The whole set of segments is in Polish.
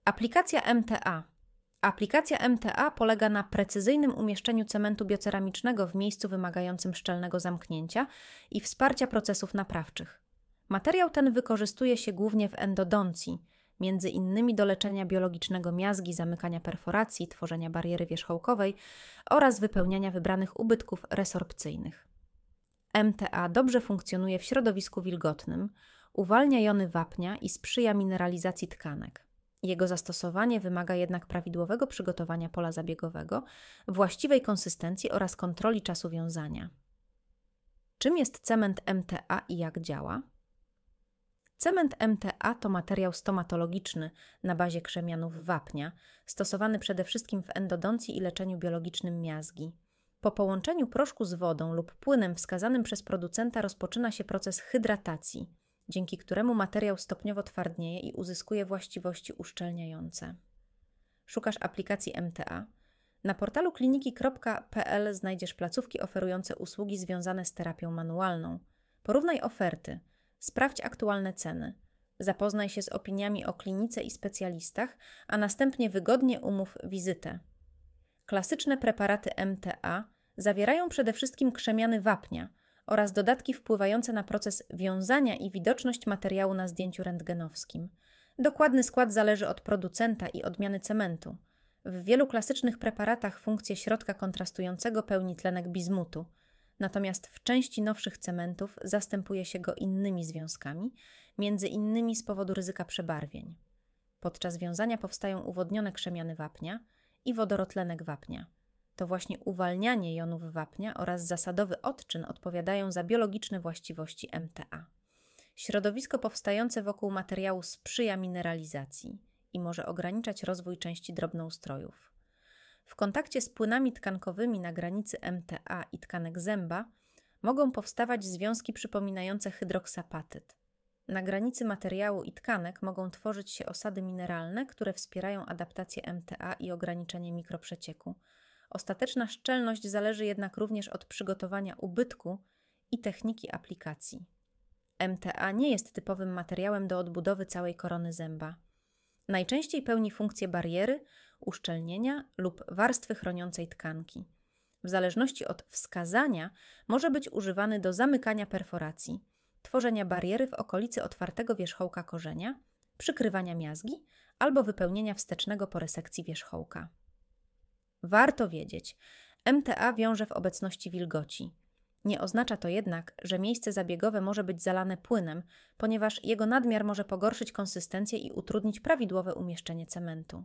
Aplikacja MTA. Aplikacja MTA polega na precyzyjnym umieszczeniu cementu bioceramicznego w miejscu wymagającym szczelnego zamknięcia i wsparcia procesów naprawczych. Materiał ten wykorzystuje się głównie w endodoncji, między innymi do leczenia biologicznego miazgi, zamykania perforacji, tworzenia bariery wierzchołkowej oraz wypełniania wybranych ubytków resorpcyjnych. MTA dobrze funkcjonuje w środowisku wilgotnym, uwalnia jony wapnia i sprzyja mineralizacji tkanek. Jego zastosowanie wymaga jednak prawidłowego przygotowania pola zabiegowego, właściwej konsystencji oraz kontroli czasu wiązania. Czym jest cement MTA i jak działa? Cement MTA to materiał stomatologiczny na bazie krzemianów wapnia, stosowany przede wszystkim w endodoncji i leczeniu biologicznym miazgi. Po połączeniu proszku z wodą lub płynem wskazanym przez producenta rozpoczyna się proces hydratacji, dzięki któremu materiał stopniowo twardnieje i uzyskuje właściwości uszczelniające. Szukasz aplikacji MTA? Na portalu kliniki.pl znajdziesz placówki oferujące usługi związane z terapią manualną. Porównaj oferty, sprawdź aktualne ceny, zapoznaj się z opiniami o klinice i specjalistach, a następnie wygodnie umów wizytę. Klasyczne preparaty MTA zawierają przede wszystkim krzemiany wapnia oraz dodatki wpływające na proces wiązania i widoczność materiału na zdjęciu rentgenowskim. Dokładny skład zależy od producenta i odmiany cementu. W wielu klasycznych preparatach funkcję środka kontrastującego pełni tlenek bizmutu, natomiast w części nowszych cementów zastępuje się go innymi związkami, między innymi z powodu ryzyka przebarwień. Podczas wiązania powstają uwodnione krzemiany wapnia i wodorotlenek wapnia. To właśnie uwalnianie jonów wapnia oraz zasadowy odczyn odpowiadają za biologiczne właściwości MTA. Środowisko powstające wokół materiału sprzyja mineralizacji i może ograniczać rozwój części drobnoustrojów. W kontakcie z płynami tkankowymi na granicy MTA i tkanek zęba mogą powstawać związki przypominające hydroksapatyt. Na granicy materiału i tkanek mogą tworzyć się osady mineralne, które wspierają adaptację MTA i ograniczenie mikroprzecieku. Ostateczna szczelność zależy jednak również od przygotowania ubytku i techniki aplikacji. MTA nie jest typowym materiałem do odbudowy całej korony zęba. Najczęściej pełni funkcję bariery, uszczelnienia lub warstwy chroniącej tkanki. W zależności od wskazania może być używany do zamykania perforacji, tworzenia bariery w okolicy otwartego wierzchołka korzenia, przykrywania miazgi albo wypełnienia wstecznego po resekcji wierzchołka. Warto wiedzieć, MTA wiąże w obecności wilgoci. Nie oznacza to jednak, że miejsce zabiegowe może być zalane płynem, ponieważ jego nadmiar może pogorszyć konsystencję i utrudnić prawidłowe umieszczenie cementu.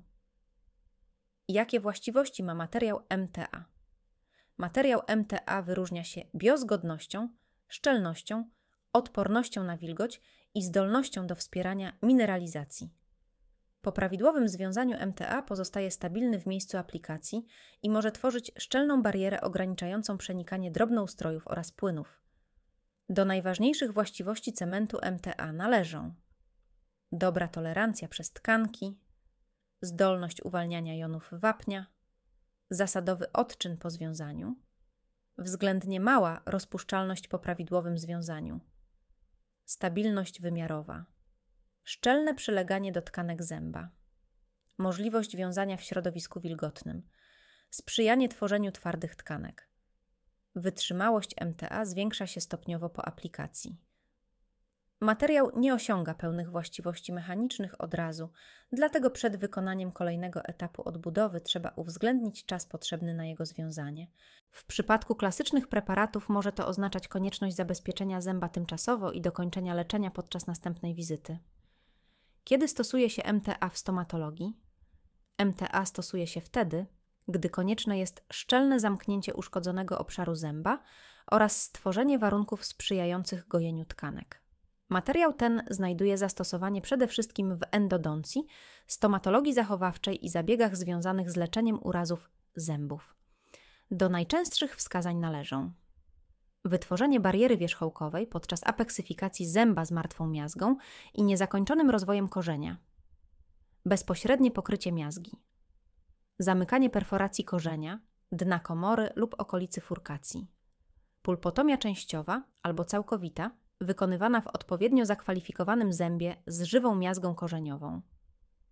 Jakie właściwości ma materiał MTA? Materiał MTA wyróżnia się biozgodnością, szczelnością, odpornością na wilgoć i zdolnością do wspierania mineralizacji. Po prawidłowym związaniu MTA pozostaje stabilny w miejscu aplikacji i może tworzyć szczelną barierę ograniczającą przenikanie drobnoustrojów oraz płynów. Do najważniejszych właściwości cementu MTA należą dobra tolerancja przez tkanki, zdolność uwalniania jonów wapnia, zasadowy odczyn po związaniu, względnie mała rozpuszczalność po prawidłowym związaniu, stabilność wymiarowa, szczelne przyleganie do tkanek zęba, możliwość wiązania w środowisku wilgotnym, sprzyjanie tworzeniu twardych tkanek. Wytrzymałość MTA zwiększa się stopniowo po aplikacji. Materiał nie osiąga pełnych właściwości mechanicznych od razu, dlatego przed wykonaniem kolejnego etapu odbudowy trzeba uwzględnić czas potrzebny na jego związanie. W przypadku klasycznych preparatów może to oznaczać konieczność zabezpieczenia zęba tymczasowo i dokończenia leczenia podczas następnej wizyty. Kiedy stosuje się MTA w stomatologii? MTA stosuje się wtedy, gdy konieczne jest szczelne zamknięcie uszkodzonego obszaru zęba oraz stworzenie warunków sprzyjających gojeniu tkanek. Materiał ten znajduje zastosowanie przede wszystkim w endodoncji, stomatologii zachowawczej i zabiegach związanych z leczeniem urazów zębów. Do najczęstszych wskazań należą wytworzenie bariery wierzchołkowej podczas apeksyfikacji zęba z martwą miazgą i niezakończonym rozwojem korzenia, bezpośrednie pokrycie miazgi, zamykanie perforacji korzenia, dna komory lub okolicy furkacji, pulpotomia częściowa albo całkowita, wykonywana w odpowiednio zakwalifikowanym zębie z żywą miazgą korzeniową,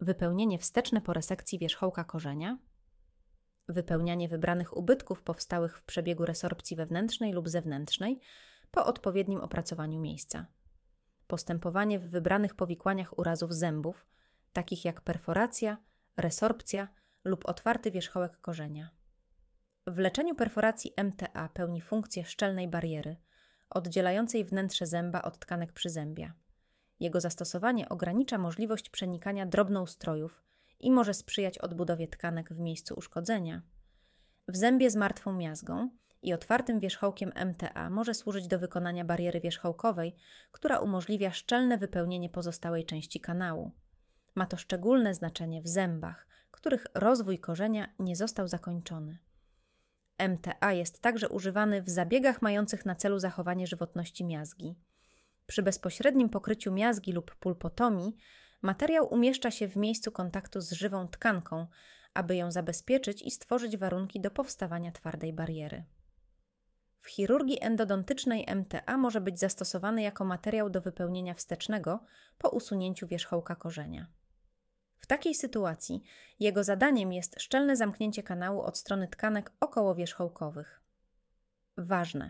wypełnienie wsteczne po resekcji wierzchołka korzenia, wypełnianie wybranych ubytków powstałych w przebiegu resorpcji wewnętrznej lub zewnętrznej po odpowiednim opracowaniu miejsca, postępowanie w wybranych powikłaniach urazów zębów, takich jak perforacja, resorpcja lub otwarty wierzchołek korzenia. W leczeniu perforacji MTA pełni funkcję szczelnej bariery, oddzielającej wnętrze zęba od tkanek przyzębia. Jego zastosowanie ogranicza możliwość przenikania drobnoustrojów i może sprzyjać odbudowie tkanek w miejscu uszkodzenia. W zębie z martwą miazgą i otwartym wierzchołkiem MTA może służyć do wykonania bariery wierzchołkowej, która umożliwia szczelne wypełnienie pozostałej części kanału. Ma to szczególne znaczenie w zębach, których rozwój korzenia nie został zakończony. MTA jest także używany w zabiegach mających na celu zachowanie żywotności miazgi. Przy bezpośrednim pokryciu miazgi lub pulpotomii materiał umieszcza się w miejscu kontaktu z żywą tkanką, aby ją zabezpieczyć i stworzyć warunki do powstawania twardej bariery. W chirurgii endodontycznej MTA może być zastosowany jako materiał do wypełnienia wstecznego po usunięciu wierzchołka korzenia. W takiej sytuacji jego zadaniem jest szczelne zamknięcie kanału od strony tkanek okołowierzchołkowych. Ważne!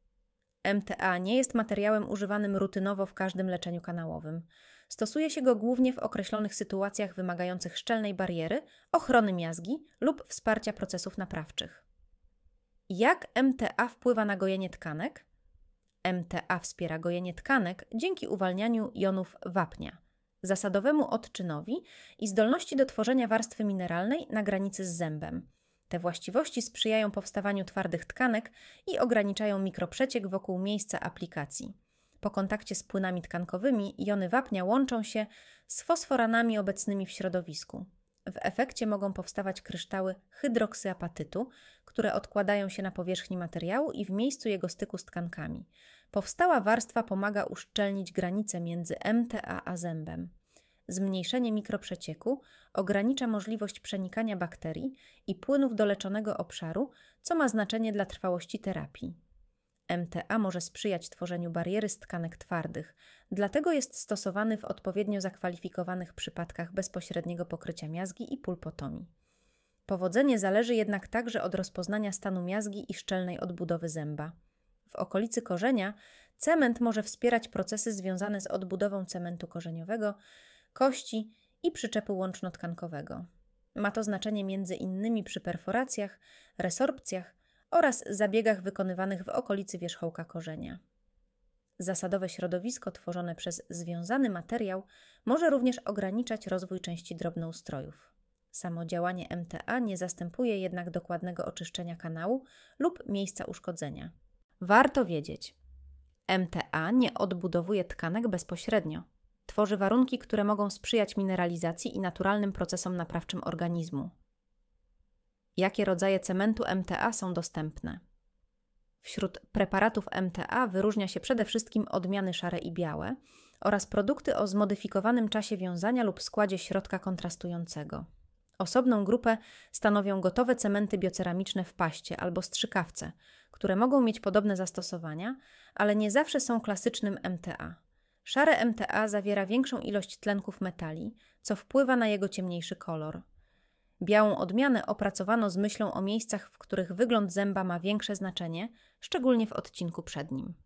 MTA nie jest materiałem używanym rutynowo w każdym leczeniu kanałowym. Stosuje się go głównie w określonych sytuacjach wymagających szczelnej bariery, ochrony miazgi lub wsparcia procesów naprawczych. Jak MTA wpływa na gojenie tkanek? MTA wspiera gojenie tkanek dzięki uwalnianiu jonów wapnia, zasadowemu odczynowi i zdolności do tworzenia warstwy mineralnej na granicy z zębem. Te właściwości sprzyjają powstawaniu twardych tkanek i ograniczają mikroprzeciek wokół miejsca aplikacji. Po kontakcie z płynami tkankowymi jony wapnia łączą się z fosforanami obecnymi w środowisku. W efekcie mogą powstawać kryształy hydroksyapatytu, które odkładają się na powierzchni materiału i w miejscu jego styku z tkankami. Powstała warstwa pomaga uszczelnić granicę między MTA a zębem. Zmniejszenie mikroprzecieku ogranicza możliwość przenikania bakterii i płynów do leczonego obszaru, co ma znaczenie dla trwałości terapii. MTA może sprzyjać tworzeniu bariery z tkanek twardych, dlatego jest stosowany w odpowiednio zakwalifikowanych przypadkach bezpośredniego pokrycia miazgi i pulpotomii. Powodzenie zależy jednak także od rozpoznania stanu miazgi i szczelnej odbudowy zęba. W okolicy korzenia cement może wspierać procesy związane z odbudową cementu korzeniowego, kości i przyczepu łączno-tkankowego. Ma to znaczenie między innymi przy perforacjach, resorpcjach oraz zabiegach wykonywanych w okolicy wierzchołka korzenia. Zasadowe środowisko tworzone przez związany materiał może również ograniczać rozwój części drobnoustrojów. Samo działanie MTA nie zastępuje jednak dokładnego oczyszczenia kanału lub miejsca uszkodzenia. Warto wiedzieć, MTA nie odbudowuje tkanek bezpośrednio. Tworzy warunki, które mogą sprzyjać mineralizacji i naturalnym procesom naprawczym organizmu. Jakie rodzaje cementu MTA są dostępne? Wśród preparatów MTA wyróżnia się przede wszystkim odmiany szare i białe oraz produkty o zmodyfikowanym czasie wiązania lub składzie środka kontrastującego. Osobną grupę stanowią gotowe cementy bioceramiczne w paście albo strzykawce, które mogą mieć podobne zastosowania, ale nie zawsze są klasycznym MTA. Szare MTA zawiera większą ilość tlenków metali, co wpływa na jego ciemniejszy kolor. Białą odmianę opracowano z myślą o miejscach, w których wygląd zęba ma większe znaczenie, szczególnie w odcinku przednim.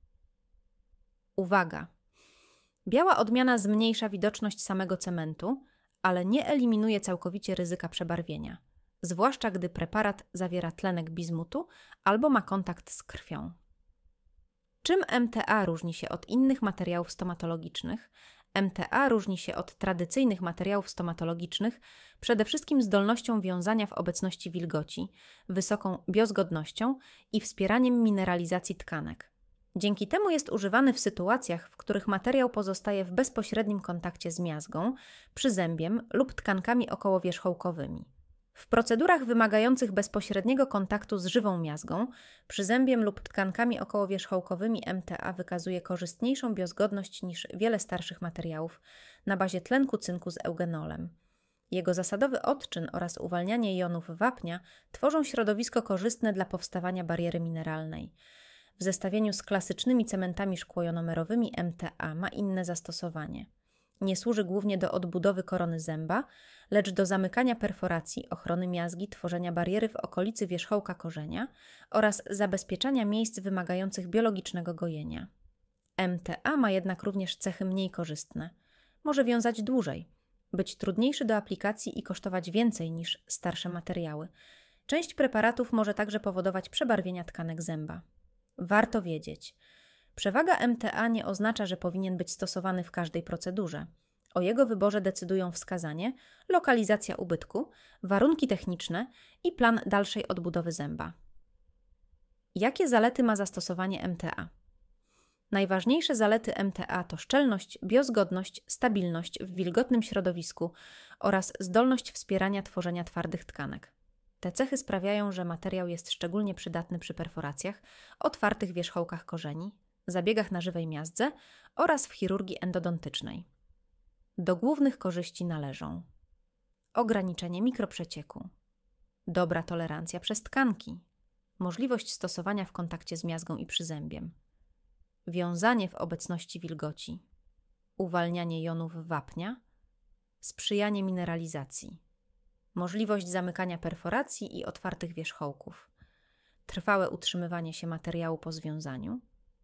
Uwaga! Biała odmiana zmniejsza widoczność samego cementu, ale nie eliminuje całkowicie ryzyka przebarwienia, zwłaszcza gdy preparat zawiera tlenek bizmutu albo ma kontakt z krwią. Czym MTA różni się od innych materiałów stomatologicznych? MTA różni się od tradycyjnych materiałów stomatologicznych przede wszystkim zdolnością wiązania w obecności wilgoci, wysoką biozgodnością i wspieraniem mineralizacji tkanek. Dzięki temu jest używany w sytuacjach, w których materiał pozostaje w bezpośrednim kontakcie z miazgą, przyzębiem lub tkankami okołowierzchołkowymi. W procedurach wymagających bezpośredniego kontaktu z żywą miazgą, przyzębiem lub tkankami okołowierzchołkowymi MTA wykazuje korzystniejszą biozgodność niż wiele starszych materiałów na bazie tlenku cynku z eugenolem. Jego zasadowy odczyn oraz uwalnianie jonów wapnia tworzą środowisko korzystne dla powstawania bariery mineralnej. W zestawieniu z klasycznymi cementami szkłojonomerowymi MTA ma inne zastosowanie. Nie służy głównie do odbudowy korony zęba, lecz do zamykania perforacji, ochrony miazgi, tworzenia bariery w okolicy wierzchołka korzenia oraz zabezpieczania miejsc wymagających biologicznego gojenia. MTA ma jednak również cechy mniej korzystne. Może wiązać dłużej, być trudniejszy do aplikacji i kosztować więcej niż starsze materiały. Część preparatów może także powodować przebarwienia tkanek zęba. Warto wiedzieć, przewaga MTA nie oznacza, że powinien być stosowany w każdej procedurze. O jego wyborze decydują wskazanie, lokalizacja ubytku, warunki techniczne i plan dalszej odbudowy zęba. Jakie zalety ma zastosowanie MTA? Najważniejsze zalety MTA to szczelność, biozgodność, stabilność w wilgotnym środowisku oraz zdolność wspierania tworzenia twardych tkanek. Te cechy sprawiają, że materiał jest szczególnie przydatny przy perforacjach, otwartych wierzchołkach korzeni, zabiegach na żywej miazdze oraz w chirurgii endodontycznej. Do głównych korzyści należą ograniczenie mikroprzecieku, dobra tolerancja przez tkanki, możliwość stosowania w kontakcie z miazgą i przyzębiem, wiązanie w obecności wilgoci, uwalnianie jonów wapnia, sprzyjanie mineralizacji, możliwość zamykania perforacji i otwartych wierzchołków, trwałe utrzymywanie się materiału po związaniu.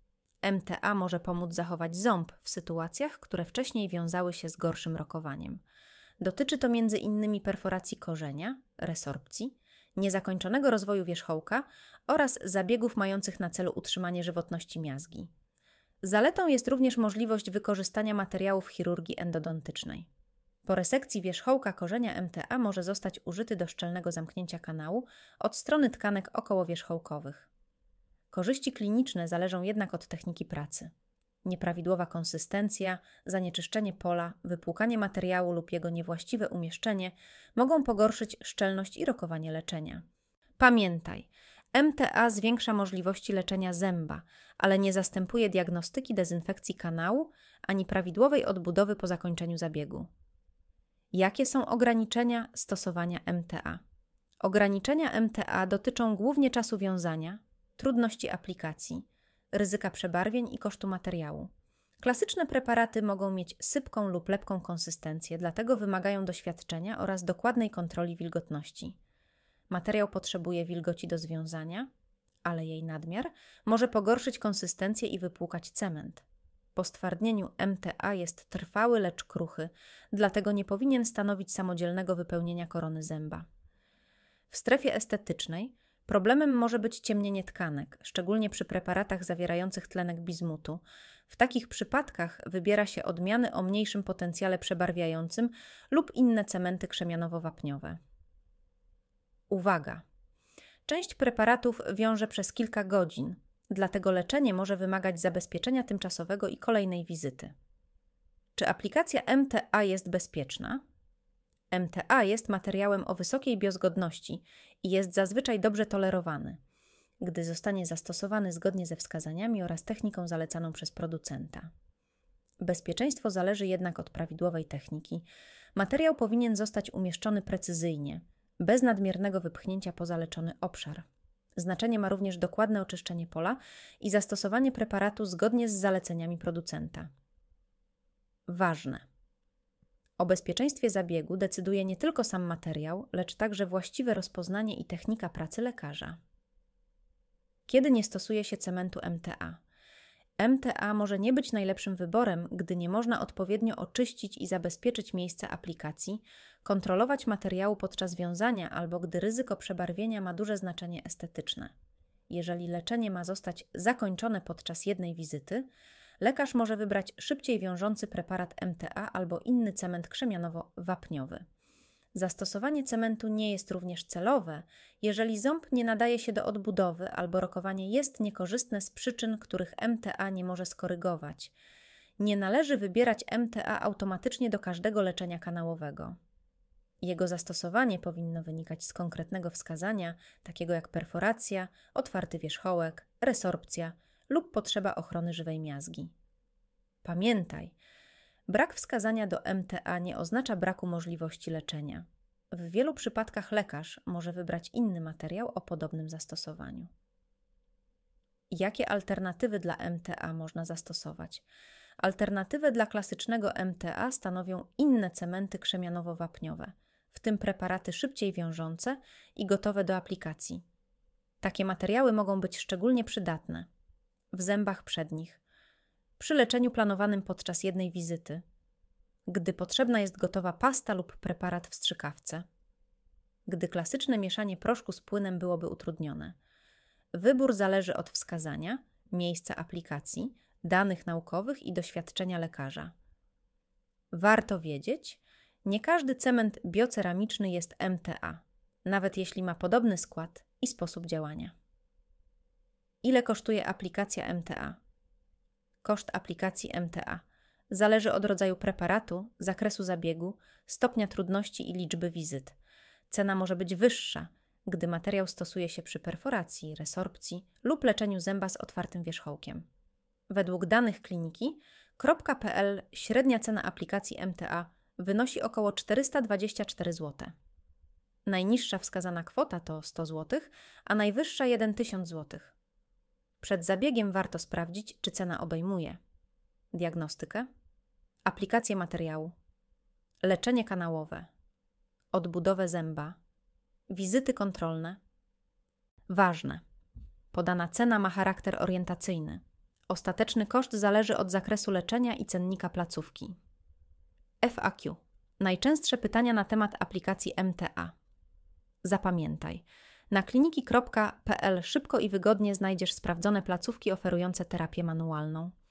MTA może pomóc zachować ząb w sytuacjach, które wcześniej wiązały się z gorszym rokowaniem. Dotyczy to m.in. perforacji korzenia, resorpcji, niezakończonego rozwoju wierzchołka oraz zabiegów mających na celu utrzymanie żywotności miazgi. Zaletą jest również możliwość wykorzystania materiału w chirurgii endodontycznej. Po resekcji wierzchołka korzenia MTA może zostać użyty do szczelnego zamknięcia kanału od strony tkanek okołowierzchołkowych. Korzyści kliniczne zależą jednak od techniki pracy. Nieprawidłowa konsystencja, zanieczyszczenie pola, wypłukanie materiału lub jego niewłaściwe umieszczenie mogą pogorszyć szczelność i rokowanie leczenia. Pamiętaj, MTA zwiększa możliwości leczenia zęba, ale nie zastępuje diagnostyki dezynfekcji kanału ani prawidłowej odbudowy po zakończeniu zabiegu. Jakie są ograniczenia stosowania MTA? Ograniczenia MTA dotyczą głównie czasu wiązania, trudności aplikacji, ryzyka przebarwień i kosztu materiału. Klasyczne preparaty mogą mieć sypką lub lepką konsystencję, dlatego wymagają doświadczenia oraz dokładnej kontroli wilgotności. Materiał potrzebuje wilgoci do związania, ale jej nadmiar może pogorszyć konsystencję i wypłukać cement. Po stwardnieniu MTA jest trwały, lecz kruchy, dlatego nie powinien stanowić samodzielnego wypełnienia korony zęba. W strefie estetycznej problemem może być ciemnienie tkanek, szczególnie przy preparatach zawierających tlenek bizmutu. W takich przypadkach wybiera się odmiany o mniejszym potencjale przebarwiającym lub inne cementy krzemianowo-wapniowe. Uwaga! Część preparatów wiąże przez kilka godzin, dlatego leczenie może wymagać zabezpieczenia tymczasowego i kolejnej wizyty. Czy aplikacja MTA jest bezpieczna? MTA jest materiałem o wysokiej biozgodności i jest zazwyczaj dobrze tolerowany, gdy zostanie zastosowany zgodnie ze wskazaniami oraz techniką zalecaną przez producenta. Bezpieczeństwo zależy jednak od prawidłowej techniki. Materiał powinien zostać umieszczony precyzyjnie, bez nadmiernego wypchnięcia poza leczony obszar. Znaczenie ma również dokładne oczyszczenie pola i zastosowanie preparatu zgodnie z zaleceniami producenta. Ważne! O bezpieczeństwie zabiegu decyduje nie tylko sam materiał, lecz także właściwe rozpoznanie i technika pracy lekarza. Kiedy nie stosuje się cementu MTA? MTA może nie być najlepszym wyborem, gdy nie można odpowiednio oczyścić i zabezpieczyć miejsca aplikacji, kontrolować materiału podczas wiązania albo gdy ryzyko przebarwienia ma duże znaczenie estetyczne. Jeżeli leczenie ma zostać zakończone podczas jednej wizyty, lekarz może wybrać szybciej wiążący preparat MTA albo inny cement krzemianowo-wapniowy. Zastosowanie cementu nie jest również celowe, jeżeli ząb nie nadaje się do odbudowy albo rokowanie jest niekorzystne z przyczyn, których MTA nie może skorygować. Nie należy wybierać MTA automatycznie do każdego leczenia kanałowego. Jego zastosowanie powinno wynikać z konkretnego wskazania, takiego jak perforacja, otwarty wierzchołek, resorpcja lub potrzeba ochrony żywej miazgi. Pamiętaj, brak wskazania do MTA nie oznacza braku możliwości leczenia. W wielu przypadkach lekarz może wybrać inny materiał o podobnym zastosowaniu. Jakie alternatywy dla MTA można zastosować? Alternatywę dla klasycznego MTA stanowią inne cementy krzemianowo-wapniowe, w tym preparaty szybciej wiążące i gotowe do aplikacji. Takie materiały mogą być szczególnie przydatne w zębach przednich, przy leczeniu planowanym podczas jednej wizyty, gdy potrzebna jest gotowa pasta lub preparat w strzykawce, gdy klasyczne mieszanie proszku z płynem byłoby utrudnione. Wybór zależy od wskazania, miejsca aplikacji, danych naukowych i doświadczenia lekarza. Warto wiedzieć, nie każdy cement bioceramiczny jest MTA, nawet jeśli ma podobny skład i sposób działania. Ile kosztuje aplikacja MTA? Koszt aplikacji MTA zależy od rodzaju preparatu, zakresu zabiegu, stopnia trudności i liczby wizyt. Cena może być wyższa, gdy materiał stosuje się przy perforacji, resorpcji lub leczeniu zęba z otwartym wierzchołkiem. Według danych kliniki.pl średnia cena aplikacji MTA wynosi około 424 zł. Najniższa wskazana kwota to 100 zł, a najwyższa 1000 zł. Przed zabiegiem warto sprawdzić, czy cena obejmuje diagnostykę, aplikację materiału, leczenie kanałowe, odbudowę zęba, wizyty kontrolne. Ważne. Podana cena ma charakter orientacyjny. Ostateczny koszt zależy od zakresu leczenia i cennika placówki. FAQ. Najczęstsze pytania na temat aplikacji MTA. Zapamiętaj. Na kliniki.pl szybko i wygodnie znajdziesz sprawdzone placówki oferujące terapię manualną.